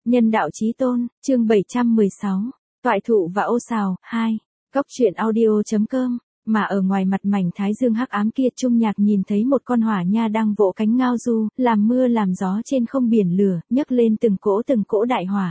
Nhân đạo chí tôn, chương 716. Toại thụ và ô sào, 2. Góc truyện audio.com. Mà ở ngoài mặt mảnh thái dương hắc ám kia, Trung Nhạc nhìn thấy một con hỏa nha đang vỗ cánh ngao du, làm mưa làm gió trên không biển lửa, nhấc lên từng cỗ đại hỏa.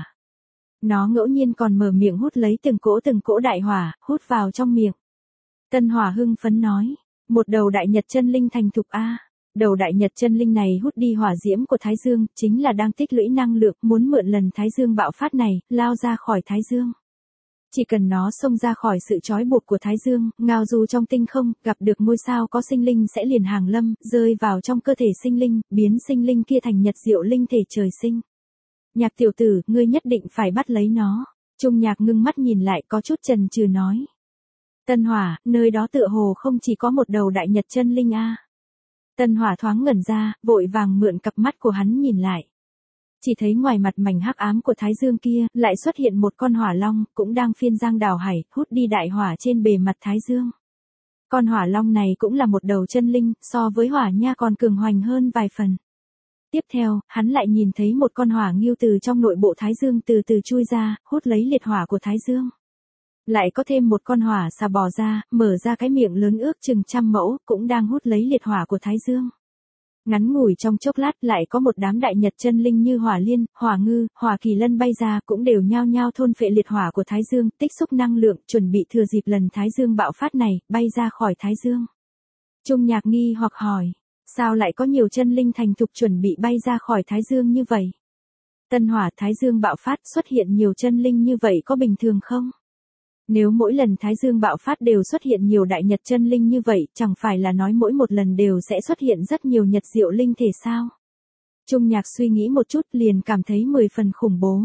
Nó ngẫu nhiên còn mở miệng hút lấy từng cỗ đại hỏa, hút vào trong miệng. Tân Hỏa hưng phấn nói, một đầu đại nhật chân linh thành thục a. Đầu đại nhật chân linh này hút đi hỏa diễm của Thái Dương, chính là đang tích lũy năng lượng, muốn mượn lần Thái Dương bạo phát này, lao ra khỏi Thái Dương. Chỉ cần nó xông ra khỏi sự trói buộc của Thái Dương, ngao du trong tinh không, gặp được ngôi sao có sinh linh sẽ liền hàng lâm, rơi vào trong cơ thể sinh linh, biến sinh linh kia thành nhật diệu linh thể trời sinh. Nhạc tiểu tử, ngươi nhất định phải bắt lấy nó. Trung Nhạc ngưng mắt nhìn lại, có chút chần chừ nói. Tân Hỏa, nơi đó tựa hồ không chỉ có một đầu đại nhật chân linh a. Tân Hỏa thoáng ngẩn ra, vội vàng mượn cặp mắt của hắn nhìn lại. Chỉ thấy ngoài mặt mảnh hắc ám của Thái Dương kia, lại xuất hiện một con hỏa long, cũng đang phiên giang đảo hải, hút đi đại hỏa trên bề mặt Thái Dương. Con hỏa long này cũng là một đầu chân linh, so với hỏa nha còn cường hoành hơn vài phần. Tiếp theo, hắn lại nhìn thấy một con hỏa ngưu từ trong nội bộ Thái Dương từ từ chui ra, hút lấy liệt hỏa của Thái Dương. Lại có thêm một con hỏa xà bò ra, mở ra cái miệng lớn ước chừng 100 mẫu, cũng đang hút lấy liệt hỏa của Thái Dương. Ngắn ngủi trong chốc lát lại có một đám đại nhật chân linh như hỏa liên, hỏa ngư, hỏa kỳ lân bay ra, cũng đều nhao nhao thôn phệ liệt hỏa của Thái Dương, tích xúc năng lượng, chuẩn bị thừa dịp lần Thái Dương bạo phát này, bay ra khỏi Thái Dương. Trung Nhạc nghi hoặc hỏi, sao lại có nhiều chân linh thành thục chuẩn bị bay ra khỏi Thái Dương như vậy? Tân Hỏa, Thái Dương bạo phát xuất hiện nhiều chân linh như vậy có bình thường không? Nếu mỗi lần Thái Dương bạo phát đều xuất hiện nhiều đại nhật chân linh như vậy, chẳng phải là nói mỗi một lần đều sẽ xuất hiện rất nhiều nhật diệu linh thể sao? Trung Nhạc suy nghĩ một chút liền cảm thấy 10 phần khủng bố.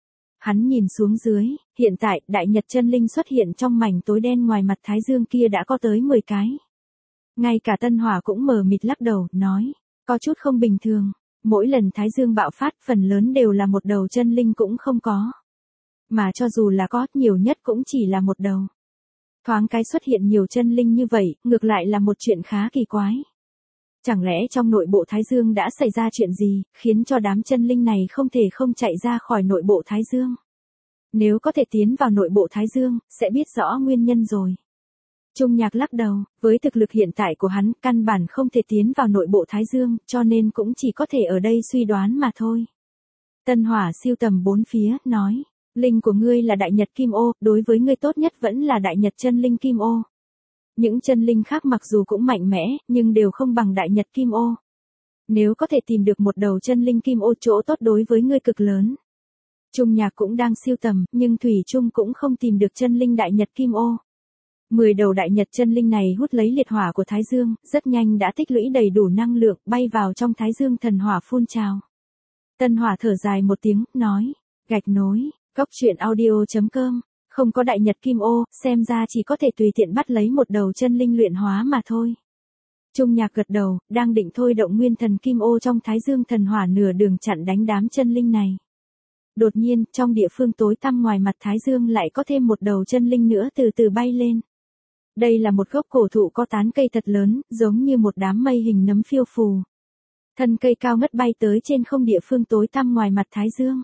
Hắn nhìn xuống dưới, hiện tại đại nhật chân linh xuất hiện trong mảnh tối đen ngoài mặt Thái Dương kia đã có tới 10 cái. Ngay cả Tân Hỏa cũng mờ mịt lắc đầu, nói, có chút không bình thường. Mỗi lần Thái Dương bạo phát phần lớn đều là một đầu chân linh cũng không có. Mà cho dù là có, nhiều nhất cũng chỉ là một đầu. Thoáng cái xuất hiện nhiều chân linh như vậy, ngược lại là một chuyện khá kỳ quái. Chẳng lẽ trong nội bộ Thái Dương đã xảy ra chuyện gì, khiến cho đám chân linh này không thể không chạy ra khỏi nội bộ Thái Dương? Nếu có thể tiến vào nội bộ Thái Dương, sẽ biết rõ nguyên nhân rồi. Trung Nhạc lắc đầu, với thực lực hiện tại của hắn, căn bản không thể tiến vào nội bộ Thái Dương, cho nên cũng chỉ có thể ở đây suy đoán mà thôi. Tân Hỏa siêu tầm bốn phía, nói. Linh của ngươi là đại nhật kim ô, đối với ngươi tốt nhất vẫn là đại nhật chân linh kim ô. Những chân linh khác mặc dù cũng mạnh mẽ, nhưng đều không bằng đại nhật kim ô. Nếu có thể tìm được một đầu chân linh kim ô, chỗ tốt đối với ngươi cực lớn. Trung Nhạc cũng đang siêu tầm, nhưng thủy chung cũng không tìm được chân linh đại nhật kim ô. 10 đầu đại nhật chân linh này hút lấy liệt hỏa của Thái Dương, rất nhanh đã tích lũy đầy đủ năng lượng, bay vào trong Thái Dương thần hỏa phun trào. Tân Hỏa thở dài một tiếng, nói, gạch nối. Góc truyện audio.com, không có đại nhật kim ô, xem ra chỉ có thể tùy tiện bắt lấy một đầu chân linh luyện hóa mà thôi. Trung Nhạc gật đầu, đang định thôi động nguyên thần kim ô trong Thái Dương thần hỏa nửa đường chặn đánh đám chân linh này. Đột nhiên, trong địa phương tối tăm ngoài mặt Thái Dương lại có thêm một đầu chân linh nữa từ từ bay lên. Đây là một gốc cổ thụ có tán cây thật lớn, giống như một đám mây hình nấm phiêu phù. Thân cây cao ngất bay tới trên không địa phương tối tăm ngoài mặt Thái Dương.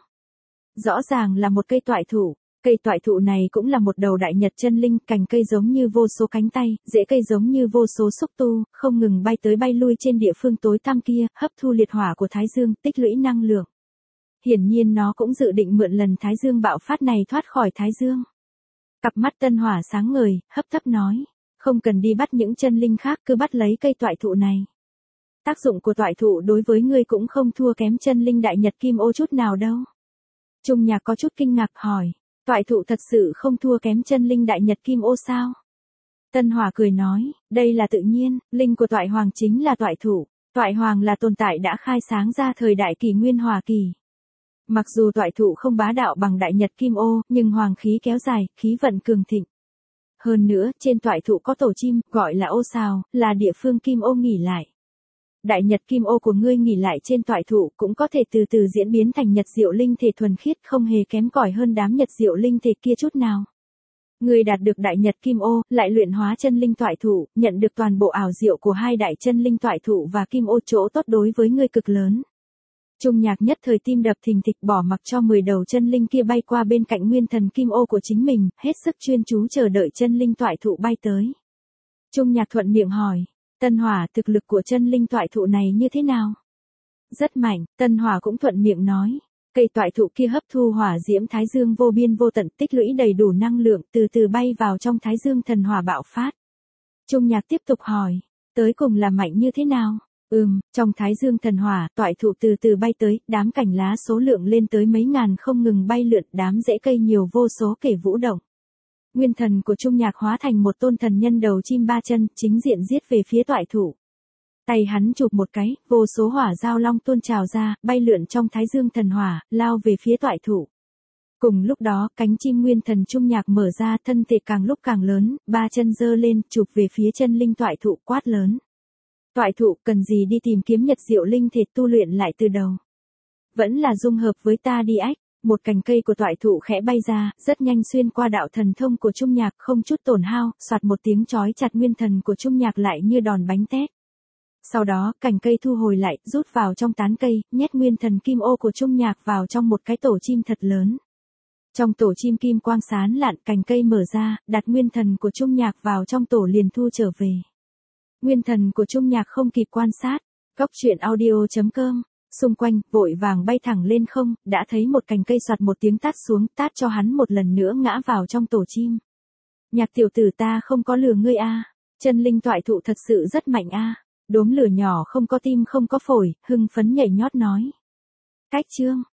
Rõ ràng là một cây toại thụ, cây toại thụ này cũng là một đầu đại nhật chân linh, cành cây giống như vô số cánh tay, rễ cây giống như vô số xúc tu, không ngừng bay tới bay lui trên địa phương tối tăm kia, hấp thu liệt hỏa của Thái Dương, tích lũy năng lượng. Hiển nhiên nó cũng dự định mượn lần Thái Dương bạo phát này thoát khỏi Thái Dương. Cặp mắt Tân Hỏa sáng ngời, hấp tấp nói, không cần đi bắt những chân linh khác, cứ bắt lấy cây toại thụ này. Tác dụng của toại thụ đối với ngươi cũng không thua kém chân linh đại nhật kim ô chút nào đâu. Trung Nhạc có chút kinh ngạc hỏi, toại thụ thật sự không thua kém chân linh đại nhật kim ô sao? Tân Hỏa cười nói, đây là tự nhiên, linh của toại hoàng chính là toại thụ, toại hoàng là tồn tại đã khai sáng ra thời đại kỷ nguyên hòa kỳ. Mặc dù toại thụ không bá đạo bằng đại nhật kim ô, nhưng hoàng khí kéo dài, khí vận cường thịnh. Hơn nữa, trên toại thụ có tổ chim, gọi là ô sào, là địa phương kim ô nghỉ lại. Đại nhật kim ô của ngươi nghỉ lại trên toại thụ cũng có thể từ từ diễn biến thành nhật diệu linh thể thuần khiết, không hề kém cỏi hơn đám nhật diệu linh thể kia chút nào. Ngươi đạt được đại nhật kim ô, lại luyện hóa chân linh toại thụ, nhận được toàn bộ ảo diệu của hai đại chân linh toại thụ và kim ô, chỗ tốt đối với ngươi cực lớn. Trung Nhạc nhất thời tim đập thình thịch, bỏ mặc cho 10 đầu chân linh kia bay qua bên cạnh nguyên thần kim ô của chính mình, hết sức chuyên chú chờ đợi chân linh toại thụ bay tới. Trung Nhạc thuận miệng hỏi, Tân Hỏa, thực lực của chân linh toại thụ này như thế nào? Rất mạnh. Tân Hỏa cũng thuận miệng nói. Cây toại thụ kia hấp thu hỏa diễm thái dương vô biên vô tận, tích lũy đầy đủ năng lượng, từ từ bay vào trong thái dương thần hỏa bạo phát. Trung Nhạc tiếp tục hỏi, tới cùng là mạnh như thế nào? Trong thái dương thần hỏa, toại thụ từ từ bay tới, đám cành lá số lượng lên tới mấy ngàn không ngừng bay lượn, đám rễ cây nhiều vô số kể vũ động. Nguyên thần của Trung Nhạc hóa thành một tôn thần nhân đầu chim ba chân, chính diện giết về phía toại thụ. Tay hắn chụp một cái, vô số hỏa giao long tuôn trào ra, bay lượn trong thái dương thần hỏa, lao về phía toại thụ. Cùng lúc đó, cánh chim nguyên thần Trung Nhạc mở ra, thân thể càng lúc càng lớn, ba chân giơ lên, chụp về phía chân linh toại thụ, quát lớn. Toại thụ, cần gì đi tìm kiếm nhật diệu linh thể tu luyện lại từ đầu? Vẫn là dung hợp với ta đi ách. Một cành cây của toại thụ khẽ bay ra, rất nhanh xuyên qua đạo thần thông của Trung Nhạc, không chút tổn hao, soạt một tiếng chói chặt nguyên thần của Trung Nhạc lại như đòn bánh tét. Sau đó, cành cây thu hồi lại, rút vào trong tán cây, nhét nguyên thần kim ô của Trung Nhạc vào trong một cái tổ chim thật lớn. Trong tổ chim kim quang sáng lạn, cành cây mở ra, đặt nguyên thần của Trung Nhạc vào trong tổ liền thu trở về. Nguyên thần của Trung Nhạc không kịp quan sát. Cốc truyện audio.com. Xung quanh, vội vàng bay thẳng lên không, đã thấy một cành cây soạt một tiếng tát xuống, tát cho hắn một lần nữa ngã vào trong tổ chim. Nhạc tiểu tử, ta không có lừa ngươi a. Chân linh toại thụ thật sự rất mạnh a. Đốm lửa nhỏ không có tim không có phổi, hưng phấn nhảy nhót nói. Cách chương.